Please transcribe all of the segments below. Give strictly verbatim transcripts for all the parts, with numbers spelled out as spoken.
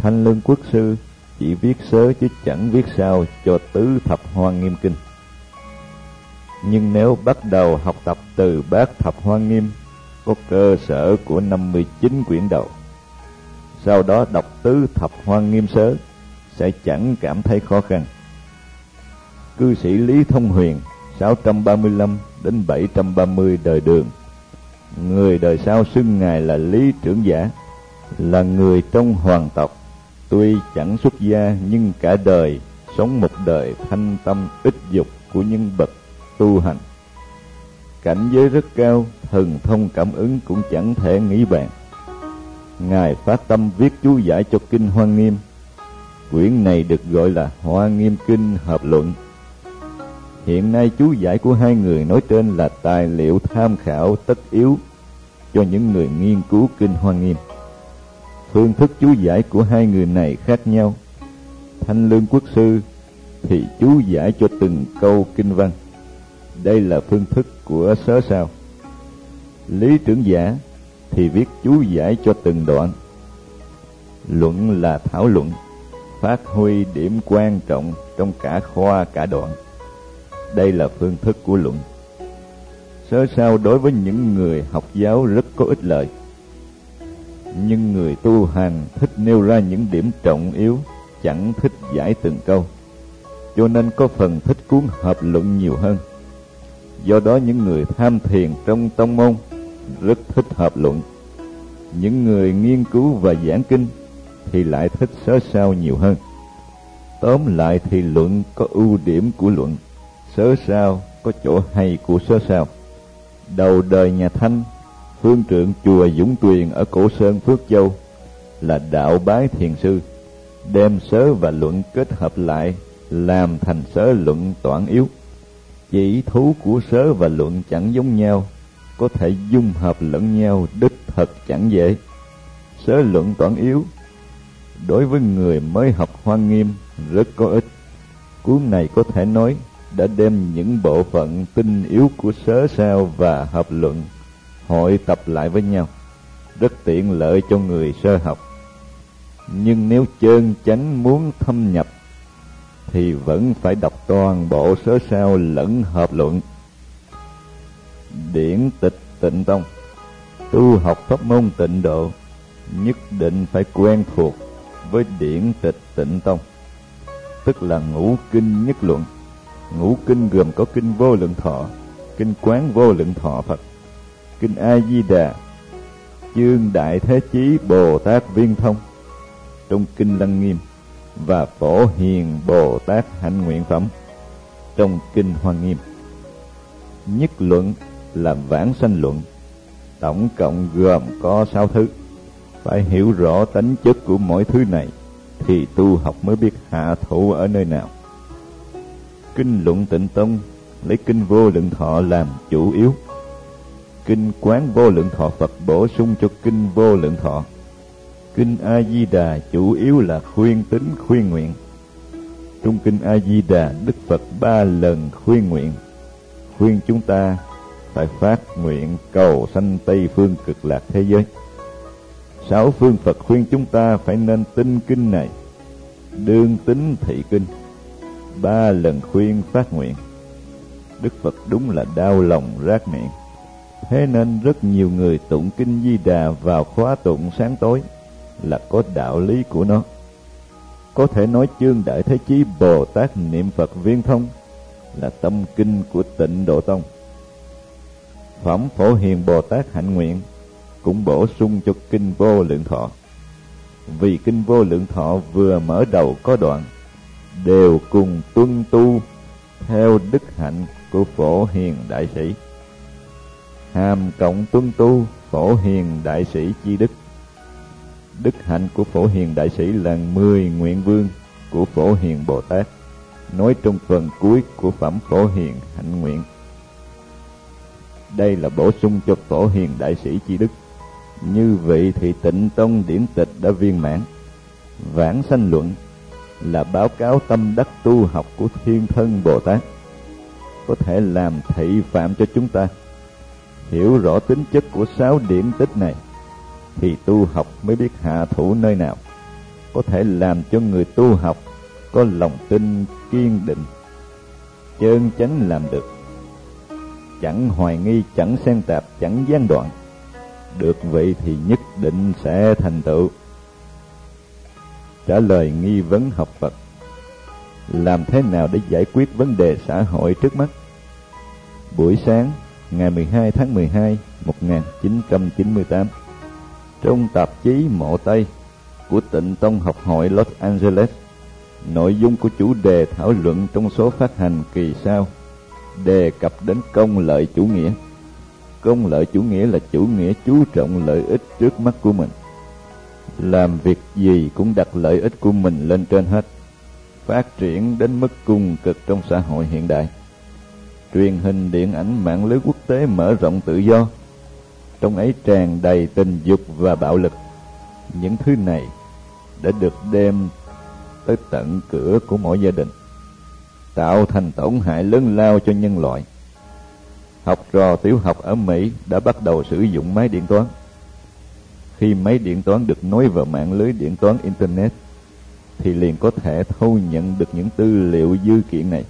Thanh Lương Quốc sư chỉ viết sớ chứ chẳng viết sao cho tứ thập Hoa Nghiêm kinh. Nhưng nếu bắt đầu học tập từ bát thập Hoa Nghiêm, có cơ sở của năm mươi chín quyển đầu, sau đó đọc tứ thập Hoa Nghiêm sớ sẽ chẳng cảm thấy khó khăn. Cư sĩ Lý Thông Huyền sáu trăm ba mươi lăm đến bảy trăm ba mươi đời Đường, người đời sau xưng ngài là Lý Trưởng Giả, là người trong hoàng tộc, tuy chẳng xuất gia nhưng cả đời sống một đời thanh tâm ít dục của những bậc tu hành. Cảnh giới rất cao, thần thông cảm ứng cũng chẳng thể nghĩ bàn. Ngài phát tâm viết chú giải cho kinh Hoa Nghiêm. Quyển này được gọi là Hoa Nghiêm Kinh Hợp Luận. Hiện nay chú giải của hai người nói trên là tài liệu tham khảo tất yếu cho những người nghiên cứu kinh Hoa Nghiêm. Phương thức chú giải của hai người này khác nhau. Thanh Lương Quốc sư thì chú giải cho từng câu kinh văn. Đây là phương thức của sớ sao. Lý Trưởng Giả thì viết chú giải cho từng đoạn. Luận là thảo luận, phát huy điểm quan trọng trong cả khoa cả đoạn. Đây là phương thức của luận. Sớ sao đối với những người học giáo rất có ích lợi, nhưng người tu hành thích nêu ra những điểm trọng yếu, chẳng thích giải từng câu, cho nên có phần thích cuốn hợp luận nhiều hơn. Do đó những người tham thiền trong tông môn rất thích hợp luận. Những người nghiên cứu và giảng kinh thì lại thích sớ sao nhiều hơn. Tóm lại thì luận có ưu điểm của luận, sớ sao có chỗ hay của sớ sao. Đầu đời nhà Thanh, phương trượng chùa Dũng Tuyền ở Cổ Sơn Phước Châu là Đạo Bái Thiền Sư, đem sớ và luận kết hợp lại làm thành sớ luận toản yếu. Chỉ thú của sớ và luận chẳng giống nhau, có thể dung hợp lẫn nhau đích thật chẳng dễ. Sớ luận toản yếu đối với người mới học Hoa Nghiêm rất có ích. Cuốn này có thể nói đã đem những bộ phận tinh yếu của sớ sao và hợp luận hội tập lại với nhau, rất tiện lợi cho người sơ học. Nhưng nếu chân chánh muốn thâm nhập thì vẫn phải đọc toàn bộ sớ sao lẫn hợp luận. Điển tịch Tịnh Tông. Tu học pháp môn Tịnh Độ nhất định phải quen thuộc với điển tịch Tịnh Tông, tức là ngũ kinh nhất luận. Ngũ kinh gồm có kinh Vô Lượng Thọ, kinh Quán Vô Lượng Thọ Phật, kinh A Di Đà, chương Đại Thế Chí Bồ Tát Viên Thông trong kinh Lăng Nghiêm, và Phổ Hiền Bồ Tát Hạnh Nguyện Phẩm trong kinh Hoa Nghiêm. Nhất luận là vãng sanh luận, tổng cộng gồm có sáu thứ. Phải hiểu rõ tánh chất của mỗi thứ này thì tu học mới biết hạ thủ ở nơi nào. Kinh Luận Tịnh Tông lấy kinh Vô Lượng Thọ làm chủ yếu. Kinh Quán Vô Lượng Thọ Phật bổ sung cho kinh Vô Lượng Thọ. Kinh A Di Đà chủ yếu là khuyên tính khuyên nguyện. Trong kinh A Di Đà, Đức Phật ba lần khuyên nguyện, khuyên chúng ta phải phát nguyện cầu sanh Tây phương Cực Lạc thế giới. Sáu phương Phật khuyên chúng ta phải nên tin kinh này, đương tín thị kinh. Ba lần khuyên phát nguyện. Đức Phật đúng là đau lòng rát miệng. Thế nên rất nhiều người tụng kinh Di Đà vào khóa tụng sáng tối là có đạo lý của nó. Có thể nói chương Đại Thế Chí Bồ Tát Niệm Phật Viên Thông là tâm kinh của Tịnh Độ Tông. Phẩm Phổ Hiền Bồ Tát Hạnh Nguyện cũng bổ sung cho kinh Vô Lượng Thọ. Vì kinh Vô Lượng Thọ vừa mở đầu có đoạn đều cùng tuân tu theo đức hạnh của Phổ Hiền Đại Sĩ, hàm cộng tuân tu Phổ Hiền Đại Sĩ chi đức. Đức hạnh của Phổ Hiền Đại Sĩ là mười nguyện vương của Phổ Hiền Bồ Tát, nói trong phần cuối của phẩm Phổ Hiền Hạnh Nguyện. Đây là bổ sung cho Phổ Hiền Đại Sĩ chi đức. Như vậy thì Tịnh Tông điển tịch đã viên mãn. Vãng sanh luận là báo cáo tâm đắc tu học của Thiên Thân Bồ Tát, có thể làm thị phạm cho chúng ta. Hiểu rõ tính chất của sáu điển tích này thì tu học mới biết hạ thủ nơi nào. có thể làm cho người tu học có lòng tin kiên định, chân chánh làm được, chẳng hoài nghi, chẳng xen tạp, chẳng gián đoạn. Được vậy thì nhất định sẽ thành tựu. Trả lời nghi vấn học Phật: làm thế nào để giải quyết vấn đề xã hội trước mắt? Buổi sáng ngày mười hai tháng mười hai một nghìn chín trăm chín mươi tám, trong tạp chí Mộ Tây của Tịnh Tông Học hội Los Angeles, nội dung của chủ đề thảo luận trong số phát hành kỳ sau đề cập đến công lợi chủ nghĩa. Công lợi chủ nghĩa là chủ nghĩa chú trọng lợi ích trước mắt của mình, làm việc gì cũng đặt lợi ích của mình lên trên hết, phát triển đến mức cùng cực trong xã hội hiện đại. Truyền hình, điện ảnh, mạng lưới quốc tế mở rộng tự do, trong ấy tràn đầy tình dục và bạo lực. Những thứ này đã được đem tới tận cửa của mỗi gia đình, tạo thành tổn hại lớn lao cho nhân loại. Học trò tiểu học ở Mỹ đã bắt đầu sử dụng máy điện toán. Khi máy điện toán được nối vào mạng lưới điện toán Internet, thì liền có thể thu nhận được những tư liệu dư kiện này.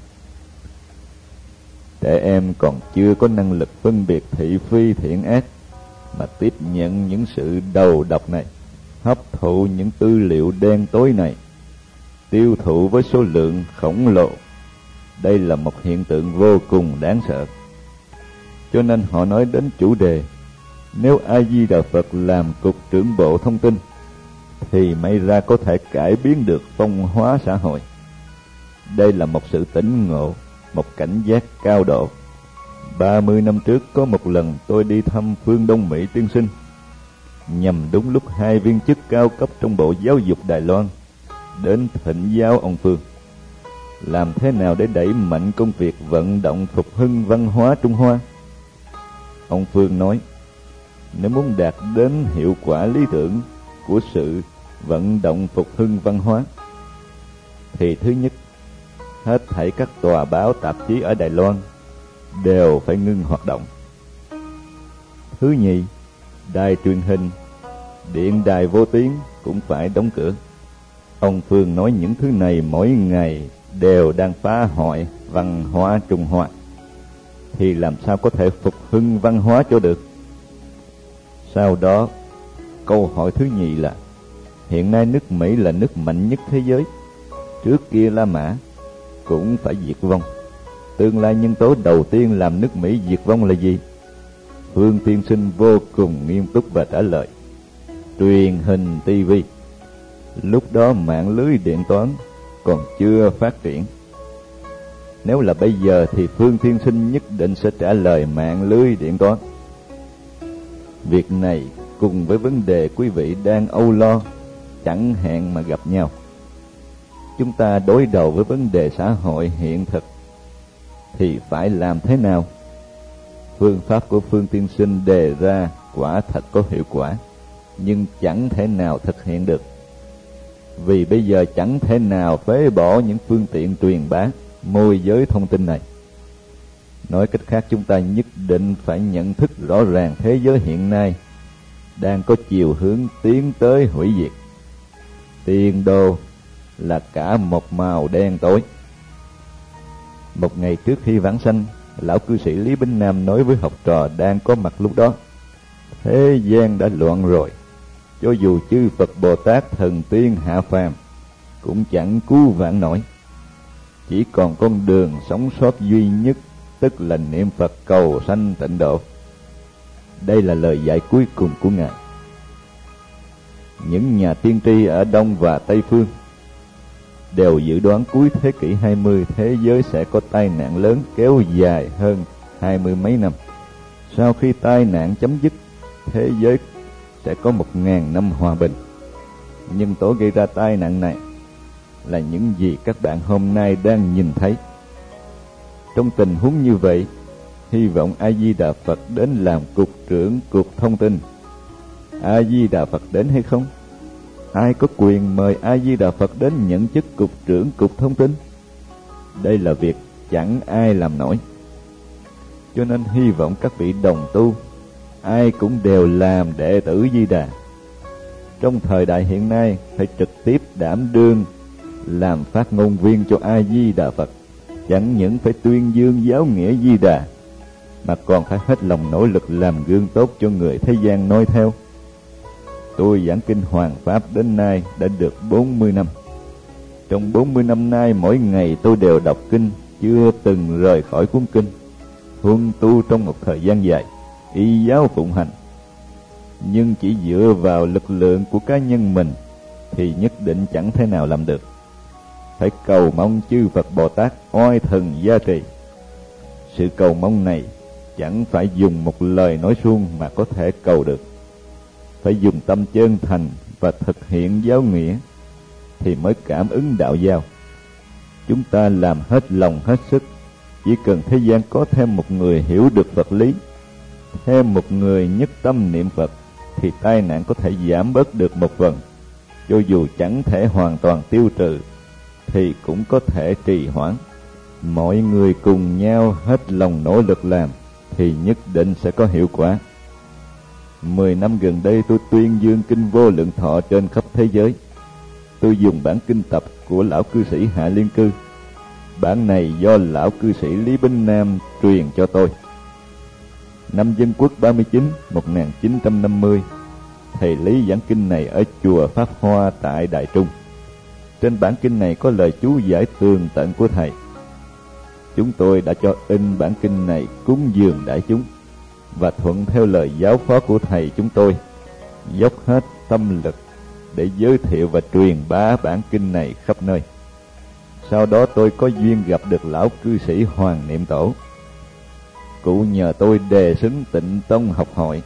Trẻ em còn chưa có năng lực phân biệt thị phi thiện ác, mà tiếp nhận những sự đầu độc này, hấp thụ những tư liệu đen tối này, tiêu thụ với số lượng khổng lồ. Đây là một hiện tượng vô cùng đáng sợ. Cho nên họ nói đến chủ đề: nếu A Di Đà Phật làm cục trưởng bộ thông tin, thì may ra có thể cải biến được phong hóa xã hội. Đây là một sự tỉnh ngộ, một cảnh giác cao độ. Ba mươi năm trước có một lần tôi đi thăm Phương Đông Mỹ tiên sinh, nhằm đúng lúc hai viên chức cao cấp trong Bộ Giáo dục Đài Loan đến thỉnh giáo ông Phương làm thế nào để đẩy mạnh công việc vận động phục hưng văn hóa Trung Hoa. Ông Phương nói, nếu muốn đạt đến hiệu quả lý tưởng của sự vận động phục hưng văn hóa, thì thứ nhất, hết thảy các tòa báo tạp chí ở Đài Loan đều phải ngưng hoạt động. Thứ nhì, đài truyền hình, điện đài vô tuyến cũng phải đóng cửa. Ông Phương nói những thứ này mỗi ngày đều đang phá hoại văn hóa Trung Hoa, thì làm sao có thể phục hưng văn hóa cho được? Sau đó, câu hỏi thứ nhì là, hiện nay nước Mỹ là nước mạnh nhất thế giới, trước kia La Mã cũng phải diệt vong. Tương lai nhân tố đầu tiên làm nước Mỹ diệt vong là gì? Phương tiên sinh vô cùng nghiêm túc và trả lời, truyền hình ti vi. Lúc đó mạng lưới điện toán còn chưa phát triển. Nếu là bây giờ thì Phương tiên sinh nhất định sẽ trả lời mạng lưới điện toán. Việc này cùng với vấn đề quý vị đang âu lo chẳng hẹn mà gặp nhau. Chúng ta đối đầu với vấn đề xã hội hiện thực thì phải làm thế nào? Phương pháp của Phương tiên sinh đề ra quả thật có hiệu quả, nhưng chẳng thể nào thực hiện được. Vì bây giờ chẳng thể nào phế bỏ những phương tiện truyền bá, môi giới thông tin này. Nói cách khác, chúng ta nhất định phải nhận thức rõ ràng thế giới hiện nay đang có chiều hướng tiến tới hủy diệt. Tiền đồ là cả một màu đen tối. Một ngày trước khi vãng sanh, lão cư sĩ Lý Bính Nam nói với học trò đang có mặt lúc đó, thế gian đã loạn rồi, cho dù chư Phật Bồ Tát thần tiên hạ phàm cũng chẳng cứu vãn nổi. Chỉ còn con đường sống sót duy nhất, tức là niệm Phật cầu sanh tịnh độ. Đây là lời dạy cuối cùng của Ngài. Những nhà tiên tri ở Đông và Tây Phương đều dự đoán cuối thế kỷ hai mươi thế giới sẽ có tai nạn lớn kéo dài hơn hai mươi mấy năm. Sau khi tai nạn chấm dứt, thế giới sẽ có một ngàn năm hòa bình. Nhân tố gây ra tai nạn này là những gì các bạn hôm nay đang nhìn thấy. Trong tình huống như vậy, hy vọng A Di Đà Phật đến làm cục trưởng cục thông tin. A Di Đà Phật đến hay không? Ai có quyền mời A Di Đà Phật đến nhận chức cục trưởng cục thông tin? Đây là việc chẳng ai làm nổi. Cho nên hy vọng các vị đồng tu ai cũng đều làm đệ tử Di Đà. trong thời đại hiện nay phải trực tiếp đảm đương làm phát ngôn viên cho A Di Đà Phật, chẳng những phải tuyên dương giáo nghĩa Di Đà, mà còn phải hết lòng nỗ lực làm gương tốt cho người thế gian noi theo. Tôi giảng kinh Hoàng Pháp đến nay đã được bốn mươi năm. Trong bốn mươi năm nay, mỗi ngày tôi đều đọc kinh, chưa từng rời khỏi cuốn kinh, huân tu trong một thời gian dài, y giáo phụng hành. Nhưng chỉ dựa vào lực lượng của cá nhân mình thì nhất định chẳng thể nào làm được. Phải cầu mong chư Phật Bồ Tát oai thần gia trì. Sự cầu mong này chẳng phải dùng một lời nói suông mà có thể cầu được. Phải dùng tâm chân thành và thực hiện giáo nghĩa thì mới cảm ứng đạo giao. Chúng ta làm hết lòng hết sức, chỉ cần thế gian có thêm một người hiểu được Phật lý, thêm một người nhất tâm niệm Phật, thì tai nạn có thể giảm bớt được một phần. Cho dù chẳng thể hoàn toàn tiêu trừ thì cũng có thể trì hoãn. Mọi người cùng nhau hết lòng nỗ lực làm thì nhất định sẽ có hiệu quả. Mười năm gần đây tôi tuyên dương kinh Vô Lượng Thọ trên khắp thế giới. Tôi dùng bản kinh tập của lão cư sĩ Hạ Liên Cư. Bản này do lão cư sĩ Lý Bính Nam truyền cho tôi. Năm Dân Quốc ba mươi chín, một nghìn chín trăm năm mươi, thầy Lý giảng kinh này ở chùa Pháp Hoa tại Đại Trung. Trên bản kinh này có lời chú giải tường tận của thầy. Chúng tôi đã cho in bản kinh này cúng dường đại chúng, và thuận theo lời giáo phó của thầy chúng tôi, dốc hết tâm lực để giới thiệu và truyền bá bản kinh này khắp nơi. Sau đó tôi có duyên gặp được lão cư sĩ Hoàng Niệm Tổ. Cụ nhờ tôi đề xướng Tịnh Tông học hội.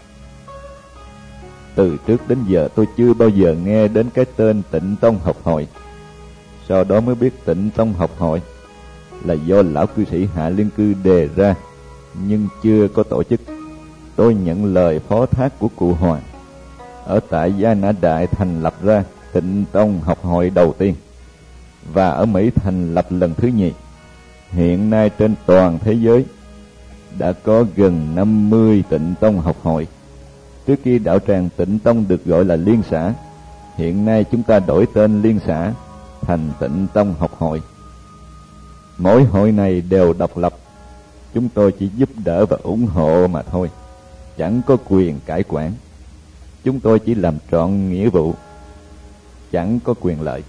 Từ trước đến giờ tôi chưa bao giờ nghe đến cái tên Tịnh Tông học hội. Sau đó mới biết Tịnh Tông học hội là do lão cư sĩ Hạ Liên Cư đề ra, nhưng chưa có tổ chức. Tôi nhận lời phó thác của cụ Hoàng, ở tại Gia Nã Đại thành lập ra Tịnh Tông học hội đầu tiên, và ở Mỹ thành lập lần thứ nhì. Hiện nay trên toàn thế giới đã có gần năm mươi Tịnh Tông học hội. Trước khi đạo tràng Tịnh Tông được gọi là Liên xã, hiện nay chúng ta đổi tên Liên xã thành Tịnh Tông học hội. Mỗi hội này đều độc lập, chúng tôi chỉ giúp đỡ và ủng hộ mà thôi, chẳng có quyền cai quản. Chúng tôi chỉ làm trọn nghĩa vụ, chẳng có quyền lợi.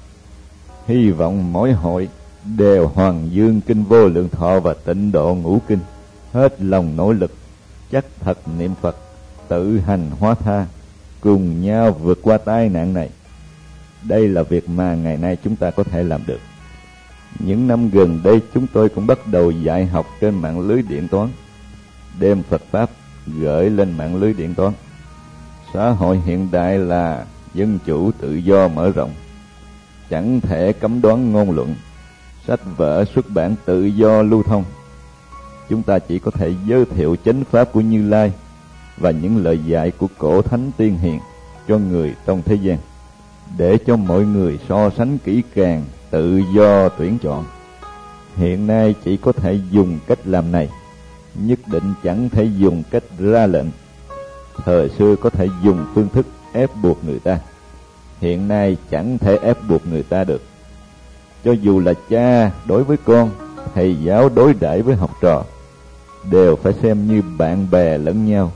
Hy vọng mỗi hội đều hoàng dương kinh Vô Lượng Thọ và Tịnh Độ Ngũ Kinh, hết lòng nỗ lực, chắc thật niệm Phật, tự hành hóa tha, cùng nhau vượt qua tai nạn này. Đây là việc mà ngày nay chúng ta có thể làm được. Những năm gần đây chúng tôi cũng bắt đầu dạy học trên mạng lưới điện toán, đem Phật Pháp gửi lên mạng lưới điện toán. Xã hội hiện đại là dân chủ tự do mở rộng, chẳng thể cấm đoán ngôn luận, sách vở xuất bản tự do lưu thông. Chúng ta chỉ có thể giới thiệu chánh pháp của Như Lai và những lời dạy của cổ thánh tiên hiền cho người trong thế gian, để cho mọi người so sánh kỹ càng, tự do tuyển chọn. Hiện nay chỉ có thể dùng cách làm này, nhất định chẳng thể dùng cách ra lệnh. Thời xưa có thể dùng phương thức ép buộc người ta, hiện nay chẳng thể ép buộc người ta được. Cho dù là cha đối với con, thầy giáo đối đãi với học trò, đều phải xem như bạn bè lẫn nhau,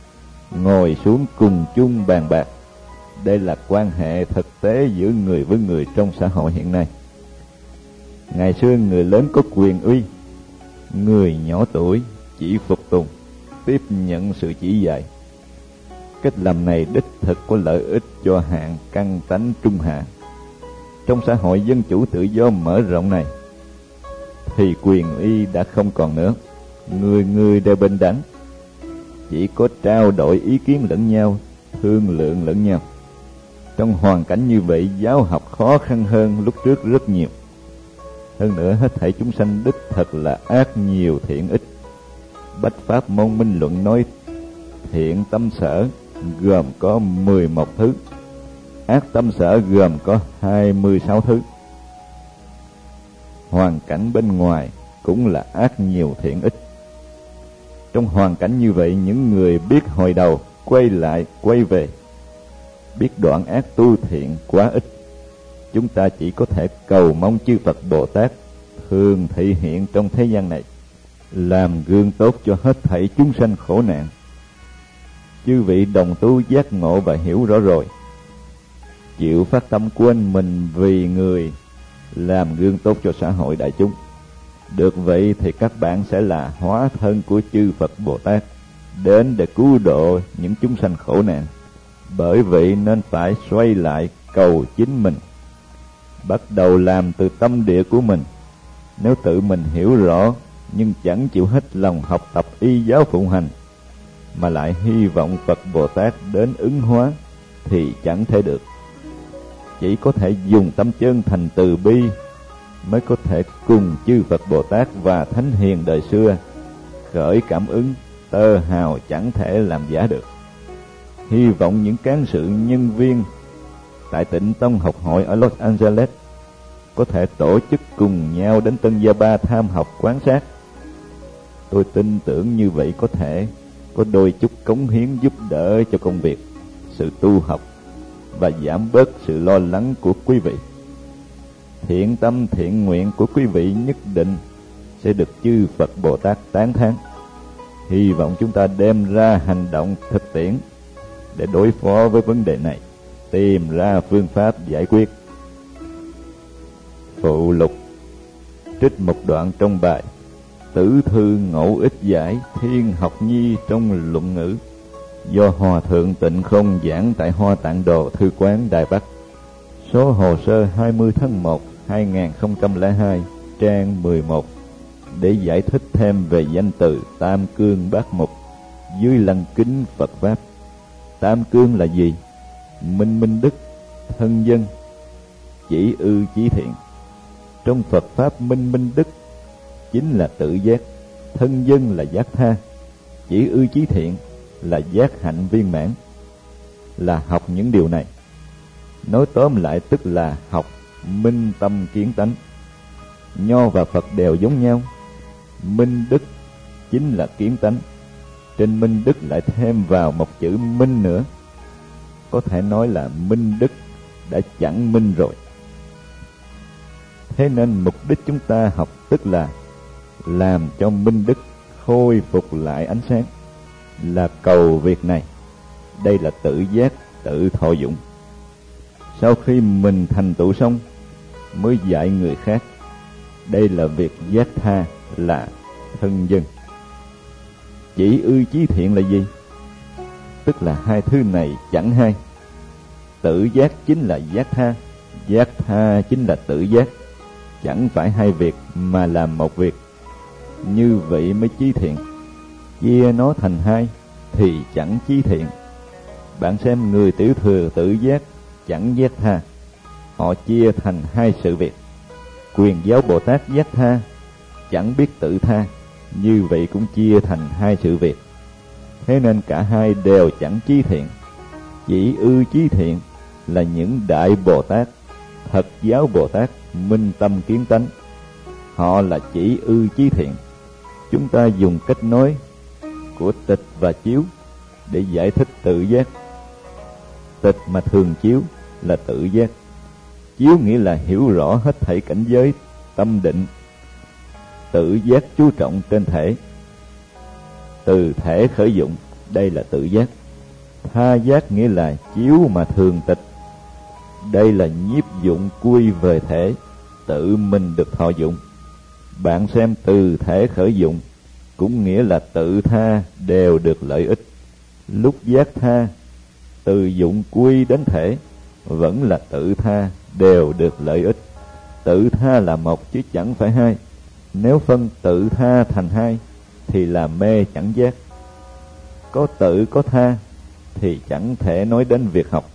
ngồi xuống cùng chung bàn bạc. Đây là quan hệ thực tế giữa người với người trong xã hội hiện nay. Ngày xưa người lớn có quyền uy, người nhỏ tuổi chỉ phục tùng, tiếp nhận sự chỉ dạy. Cách làm này đích thực có lợi ích cho hạng căn tánh trung hạ. Trong xã hội dân chủ tự do mở rộng này thì quyền uy đã không còn nữa, người người đều bình đẳng, chỉ có trao đổi ý kiến lẫn nhau, thương lượng lẫn nhau. Trong hoàn cảnh như vậy, giáo học khó khăn hơn lúc trước rất nhiều. Hơn nữa, hết thảy chúng sanh đích thật là ác nhiều thiện ít. Bách Pháp Môn Minh Luận nói thiện tâm sở gồm có mười một thứ, ác tâm sở gồm có hai mươi sáu thứ. Hoàn cảnh bên ngoài cũng là ác nhiều thiện ít. Trong hoàn cảnh như vậy, những người biết hồi đầu quay lại quay về, biết đoạn ác tu thiện quá ít. Chúng ta chỉ có thể cầu mong chư Phật Bồ Tát thường thị hiện trong thế gian này, làm gương tốt cho hết thảy chúng sanh khổ nạn. Chư vị đồng tu giác ngộ và hiểu rõ rồi, chịu phát tâm quên mình vì người, làm gương tốt cho xã hội đại chúng. Được vậy thì các bạn sẽ là hóa thân của chư Phật Bồ Tát, đến để cứu độ những chúng sanh khổ nạn. Bởi vậy nên phải xoay lại cầu chính mình, bắt đầu làm từ tâm địa của mình. Nếu tự mình hiểu rõ nhưng chẳng chịu hết lòng học tập y giáo phụng hành, mà lại hy vọng Phật Bồ Tát đến ứng hóa, thì chẳng thể được. Chỉ có thể dùng tâm chân thành từ bi mới có thể cùng chư Phật Bồ Tát và Thánh Hiền đời xưa khởi cảm ứng tơ hào chẳng thể làm giả được. Hy vọng những cán sự nhân viên tại Tịnh Tông học hội ở Los Angeles có thể tổ chức cùng nhau đến Tân Gia Ba tham học quán sát. Tôi tin tưởng như vậy có thể có đôi chút cống hiến giúp đỡ cho công việc, sự tu học và giảm bớt sự lo lắng của quý vị. Thiện tâm thiện nguyện của quý vị nhất định sẽ được chư Phật Bồ Tát tán thán. Hy vọng chúng ta đem ra hành động thực tiễn để đối phó với vấn đề này, tìm ra phương pháp giải quyết. Phụ lục trích một đoạn trong bài Tử Thư Ngẫu Ích Giải Thiên Học Nhi trong luận ngữ, do Hòa Thượng Tịnh Không giảng tại Hoa Tạng Đồ Thư Quán Đài Bắc. Số hồ sơ hai mươi tháng một hai nghìn không trăm lẻ hai, trang mười một, để giải thích thêm về danh từ Tam Cương Bát Mục dưới lăng kính Phật Pháp. Tam Cương là gì? Minh minh đức, thân dân, chỉ ư chí thiện. Trong Phật Pháp, minh minh đức chính là tự giác, thân dân là giác tha, chỉ ư chí thiện là giác hạnh viên mãn, là học những điều này. Nói tóm lại tức là học minh tâm kiến tánh. Nho và Phật đều giống nhau. Minh đức chính là kiến tánh, trên minh đức lại thêm vào một chữ minh nữa. Có thể nói là minh đức đã chẳng minh rồi. Thế nên mục đích chúng ta học tức là làm cho minh đức khôi phục lại ánh sáng, là cầu việc này. Đây là tự giác, tự thọ dụng. Sau khi mình thành tựu xong mới dạy người khác. Đây là việc giác tha, là thân dân. Chỉ ư chí thiện là gì? Tức là hai thứ này chẳng hai. Tự giác chính là giác tha, giác tha chính là tự giác. Chẳng phải hai việc mà là một việc. Như vậy mới chí thiện. Chia nó thành hai thì chẳng chí thiện. Bạn xem người tiểu thừa tự giác, chẳng giác tha, họ chia thành hai sự việc. Quyền giáo Bồ Tát giác tha, chẳng biết tự tha, như vậy cũng chia thành hai sự việc. Thế nên cả hai đều chẳng chí thiện. Chỉ ư chí thiện là những đại Bồ Tát, thật giáo Bồ Tát, minh tâm kiến tánh. Họ là chỉ ư chí thiện. Chúng ta dùng cách nói của tịch và chiếu để giải thích tự giác. Tịch mà thường chiếu là tự giác. Chiếu nghĩa là hiểu rõ hết thảy cảnh giới, tâm định. Tự giác chú trọng trên thể, từ thể khởi dụng, đây là tự giác. Tha giác nghĩa là chiếu mà thường tịch, đây là nhiếp dụng quy về thể, tự mình được thọ dụng. Bạn xem từ thể khởi dụng cũng nghĩa là tự tha đều được lợi ích. Lúc giác tha, từ dụng quy đến thể vẫn là tự tha đều được lợi ích. Tự tha là một chứ chẳng phải hai. Nếu phân tự tha thành hai thì là mê chẳng giác. Có tự có tha thì chẳng thể nói đến việc học.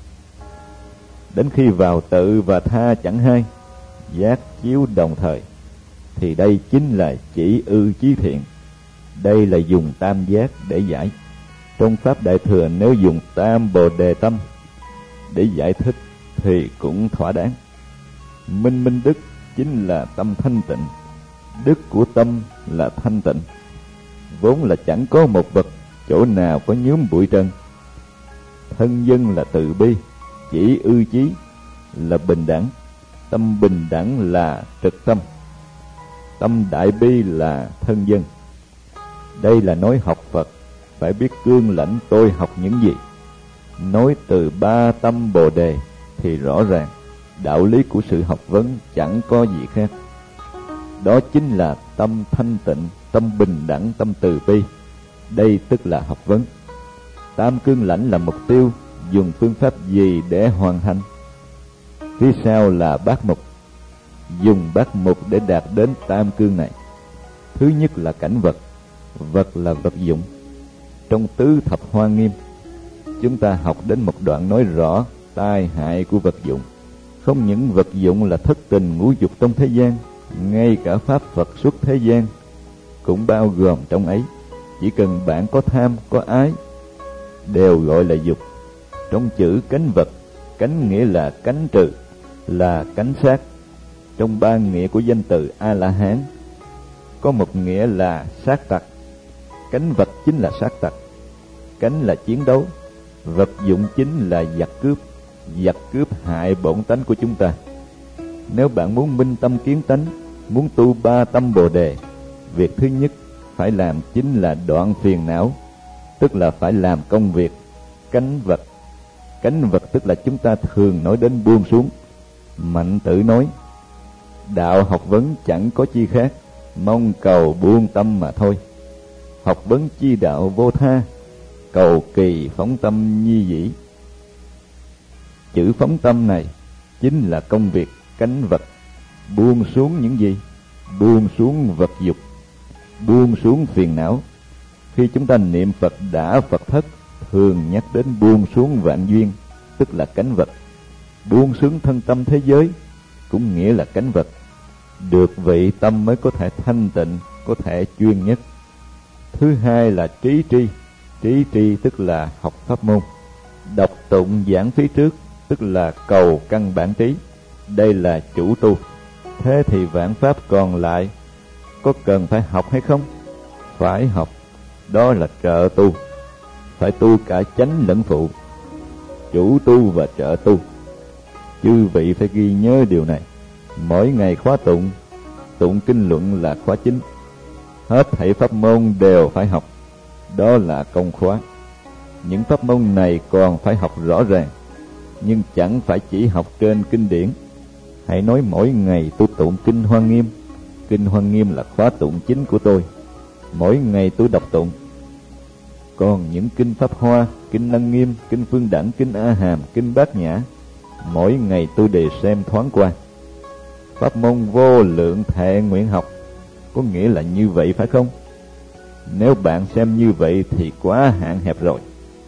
Đến khi vào tự và tha chẳng hai, giác chiếu đồng thời, thì đây chính là chỉ ư chí thiện. Đây là dùng tam giác để giải. Trong Pháp Đại Thừa nếu dùng tam Bồ Đề tâm để giải thích thì cũng thỏa đáng. Minh minh đức chính là tâm thanh tịnh. Đức của tâm là thanh tịnh. Vốn là chẳng có một vật chỗ nào có nhuốm bụi trần. Thân dân là từ bi. chỉ ư chí là bình đẳng, tâm bình đẳng là trực tâm, tâm đại bi là thân dân. Đây là nói học Phật phải biết cương lãnh tôi học những gì. Nói từ ba tâm Bồ Đề thì rõ ràng đạo lý của sự học vấn chẳng có gì khác. Đó chính là tâm thanh tịnh, tâm bình đẳng, tâm từ bi. Đây tức là học vấn. Tam cương lãnh là mục tiêu, dùng phương pháp gì để hoàn thành? Phía sau là bát mục, dùng bát mục để đạt đến tam cương này. Thứ nhất là cảnh vật, vật là vật dụng. Trong tứ thập hoa nghiêm, chúng ta học đến một đoạn nói rõ tai hại của vật dụng. Không những vật dụng là thất tình ngũ dục trong thế gian, ngay cả pháp Phật xuất thế gian cũng bao gồm trong ấy. Chỉ cần bạn có tham, có ái, đều gọi là dục. Trong chữ cánh vật, cánh nghĩa là cánh trừ, là cánh sát. Trong ba nghĩa của danh từ A-la-hán, có một nghĩa là sát tặc. Cánh vật chính là sát tặc, cánh là chiến đấu, vật dụng chính là giặc cướp. Giặc cướp hại bổn tánh của chúng ta. Nếu bạn muốn minh tâm kiến tánh, muốn tu ba tâm Bồ Đề, việc thứ nhất phải làm chính là đoạn phiền não, tức là phải làm công việc cánh vật. Cánh vật tức là chúng ta thường nói đến buông xuống. Mạnh Tử nói, đạo học vấn chẳng có chi khác, mong cầu buông tâm mà thôi. Học vấn chi đạo vô tha, cầu kỳ phóng tâm nhi dĩ. Chữ phóng tâm này chính là công việc cánh vật. Buông xuống những gì? Buông xuống vật dục, buông xuống phiền não. Khi chúng ta niệm Phật đã Phật thất, thường nhắc đến buông xuống vạn duyên, tức là cánh vật. Buông xuống thân tâm thế giới cũng nghĩa là cánh vật. Được vị tâm mới có thể thanh tịnh, có thể chuyên nhất. Thứ hai là trí tri. Trí tri tức là học pháp môn. Đọc tụng giảng phía trước tức là cầu căn bản trí. Đây là chủ tu. Thế thì vạn pháp còn lại có cần phải học hay không? Phải học. Đó là trợ tu. Phải tu cả chánh lẫn phụ, chủ tu và trợ tu. Chư vị phải ghi nhớ điều này. Mỗi ngày khóa tụng, tụng kinh luận là khóa chính. Hết thảy pháp môn đều phải học. Đó là công khóa. Những pháp môn này còn phải học rõ ràng, nhưng chẳng phải chỉ học trên kinh điển. Hãy nói mỗi ngày tôi tụng kinh Hoa Nghiêm. Kinh Hoa Nghiêm là khóa tụng chính của tôi. Mỗi ngày tôi đọc tụng. Còn những kinh Pháp Hoa, kinh Lăng Nghiêm, kinh Phương Đẳng, kinh A Hàm, kinh Bát Nhã, mỗi ngày tôi đều xem thoáng qua. Pháp môn vô lượng thệ nguyện học, có nghĩa là như vậy phải không? Nếu bạn xem như vậy thì quá hạn hẹp rồi.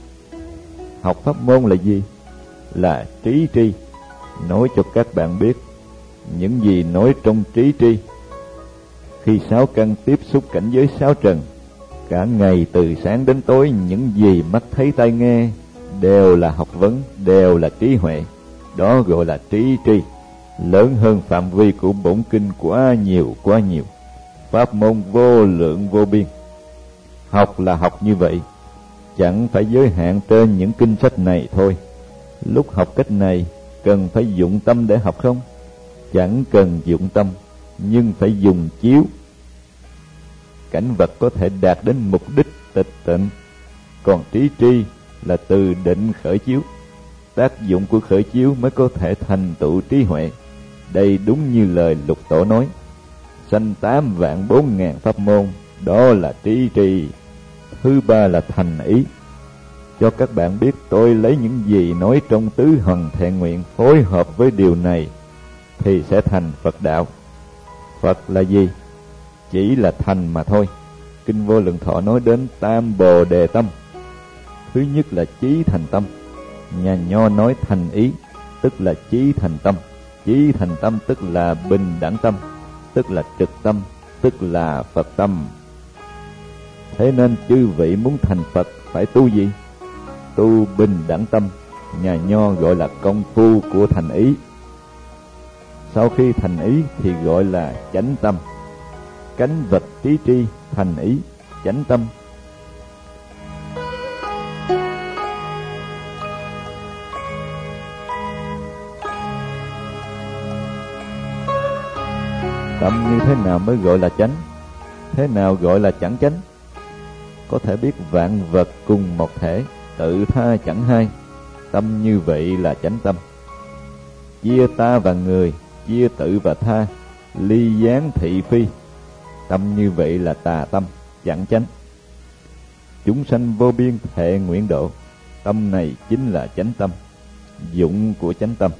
Học pháp môn là gì? Là trí tri. Nói cho các bạn biết những gì nói trong trí tri. Khi sáu căn tiếp xúc cảnh giới sáu trần, cả ngày từ sáng đến tối, những gì mắt thấy tai nghe đều là học vấn, đều là trí huệ. Đó gọi là trí tri. Lớn hơn phạm vi của bổn kinh quá nhiều quá nhiều. Pháp môn vô lượng vô biên. Học là học như vậy, chẳng phải giới hạn trên những kinh sách này thôi. Lúc học cách này cần phải dụng tâm để học không? Chẳng cần dụng tâm, nhưng phải dùng chiếu. Cảnh vật có thể đạt đến mục đích tịch tịnh, còn trí tri là từ định khởi chiếu. Tác dụng của khởi chiếu mới có thể thành tựu trí huệ. Đây đúng như lời Lục Tổ nói, sanh tám vạn bốn ngàn pháp môn, đó là trí tri. Thứ ba là thành ý. Cho các bạn biết tôi lấy những gì nói trong tứ hằng thệ nguyện phối hợp với điều này thì sẽ thành Phật đạo. Phật là gì? Chỉ là thành mà thôi. Kinh Vô Lượng Thọ nói đến tam bồ đề tâm. Thứ nhất là chí thành tâm. Nhà Nho nói thành ý, tức là chí thành tâm. Chí thành tâm tức là bình đẳng tâm, tức là trực tâm, tức là Phật tâm. Thế nên chư vị muốn thành Phật phải tu gì? Tu bình đẳng tâm. Nhà Nho gọi là công phu của thành ý. Sau khi thành ý thì gọi là chánh tâm. Cánh vật trí tri, thành ý, chánh tâm. Tâm như thế nào mới gọi là chánh? Thế nào gọi là chẳng chánh? Có thể biết vạn vật cùng một thể, tự tha chẳng hai. Tâm như vậy là chánh tâm. Chia ta và người, chia tự và tha, ly gián thị phi. Tâm như vậy là tà tâm, chẳng chánh. Chúng sanh vô biên thệ nguyện độ. Tâm này chính là chánh tâm, dụng của chánh tâm.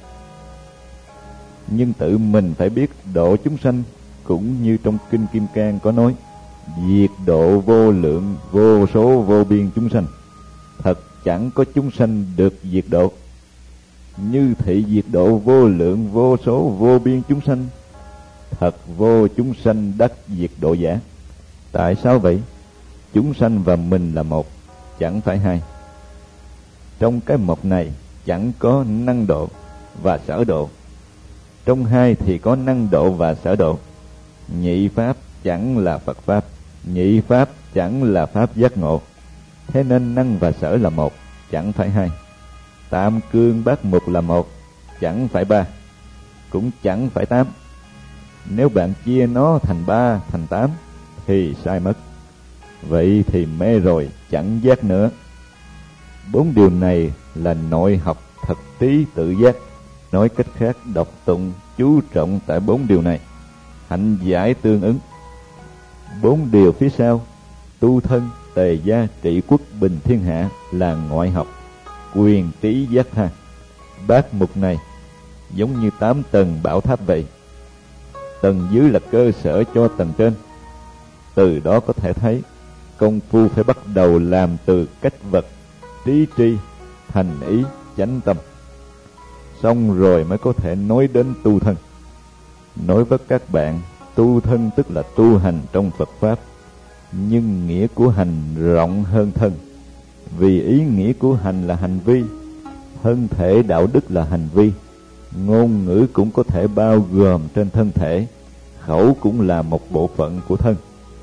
Nhưng tự mình phải biết độ chúng sanh, cũng như trong Kinh Kim Cang có nói, diệt độ vô lượng vô số vô biên chúng sanh. Thật chẳng có chúng sanh được diệt độ. Như thị diệt độ vô lượng vô số vô biên chúng sanh, thật vô chúng sanh đắc diệt độ giả. Tại sao vậy? Chúng sanh và mình là một, chẳng phải hai. Trong cái một này chẳng có năng độ và sở độ, trong hai thì có năng độ và sở độ. Nhị pháp chẳng là Phật pháp, nhị pháp chẳng là pháp giác ngộ. Thế nên năng và sở là một, chẳng phải hai. Tam cương bát mục là một, chẳng phải ba, cũng chẳng phải tám. Nếu bạn chia nó thành ba, thành tám thì sai mất. Vậy thì mê rồi, chẳng giác nữa. Bốn điều này là nội học thật trí tự giác. Nói cách khác, đọc tụng chú trọng tại bốn điều này, hạnh giải tương ứng. Bốn điều phía sau, tu thân, tề gia, trị quốc, bình thiên hạ là ngoại học, quyền trí giác tha. Bát mục này giống như tám tầng bảo tháp vậy. Tầng dưới là cơ sở cho tầng trên. Từ đó có thể thấy công phu phải bắt đầu làm từ cách vật, trí tri, thành ý, chánh tâm. Xong rồi mới có thể nói đến tu thân. Nói với các bạn, tu thân tức là tu hành trong Phật Pháp. Nhưng nghĩa của hành rộng hơn thân. Vì ý nghĩa của hành là hành vi, thân thể đạo đức là hành vi. Ngôn ngữ cũng có thể bao gồm trên thân thể, khẩu cũng là một bộ phận của thân.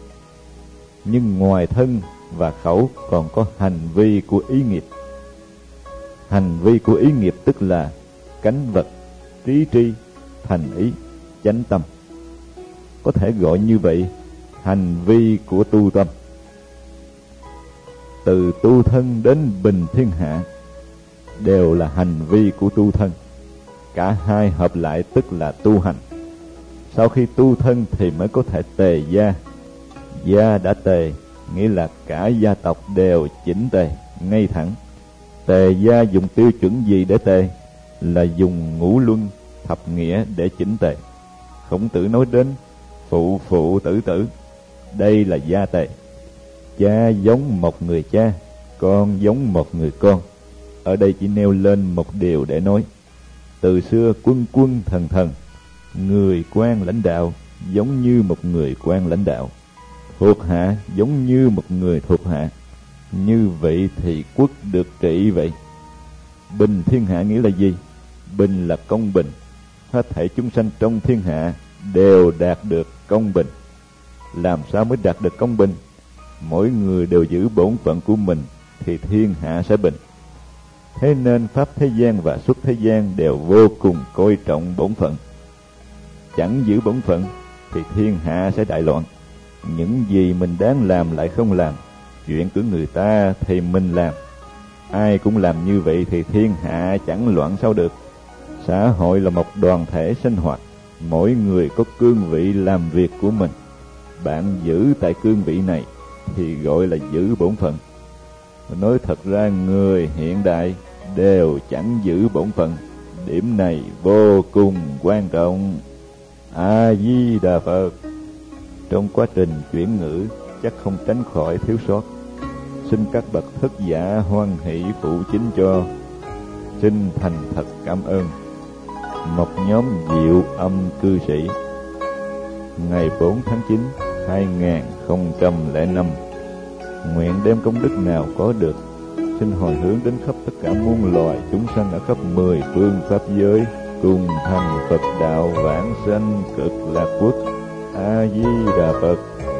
Nhưng ngoài thân và khẩu còn có hành vi của ý nghiệp. Hành vi của ý nghiệp tức là cánh vật, trí tri, thành ý, chánh tâm. Có thể gọi như vậy, hành vi của tu tâm. Từ tu thân đến bình thiên hạ đều là hành vi của tu thân. Cả hai hợp lại tức là tu hành. Sau khi tu thân thì mới có thể tề gia. Gia đã tề, nghĩa là cả gia tộc đều chỉnh tề, ngay thẳng. Tề gia dùng tiêu chuẩn gì để tề? Là dùng ngũ luân, thập nghĩa để chỉnh tề. Khổng Tử nói đến phụ phụ tử tử, đây là gia tề. Cha giống một người cha, con giống một người con. Ở đây chỉ nêu lên một điều để nói. Từ xưa quân quân thần thần, người quan lãnh đạo giống như một người quan lãnh đạo, thuộc hạ giống như một người thuộc hạ. Như vậy thì quốc được trị vậy. Bình thiên hạ nghĩa là gì? Bình là công bình. Hết thảy chúng sanh trong thiên hạ đều đạt được công bình. Làm sao mới đạt được công bình? Mỗi người đều giữ bổn phận của mình thì thiên hạ sẽ bình. Thế nên pháp thế gian và xuất thế gian đều vô cùng coi trọng bổn phận. Chẳng giữ bổn phận thì thiên hạ sẽ đại loạn. Những gì mình đáng làm lại không làm, chuyện của người ta thì mình làm. Ai cũng làm như vậy thì thiên hạ chẳng loạn sao được. Xã hội là một đoàn thể sinh hoạt, mỗi người có cương vị làm việc của mình. Bạn giữ tại cương vị này thì gọi là giữ bổn phận. Nói thật ra người hiện đại đều chẳng giữ bổn phận. Điểm này vô cùng quan trọng. A Di Đà Phật. Trong quá trình chuyển ngữ chắc không tránh khỏi thiếu sót. Xin các bậc thức giả hoan hỷ phụ chính cho. Xin thành thật cảm ơn. Một nhóm Diệu Âm cư sĩ, ngày bốn tháng chín hai nghìn không trăm lẻ năm. Nguyện đem công đức nào có được, xin hồi hướng đến khắp tất cả muôn loài chúng sanh ở khắp mười phương pháp giới, cùng thành Phật đạo vãng sanh cực lạc quốc. A Di Đà Phật.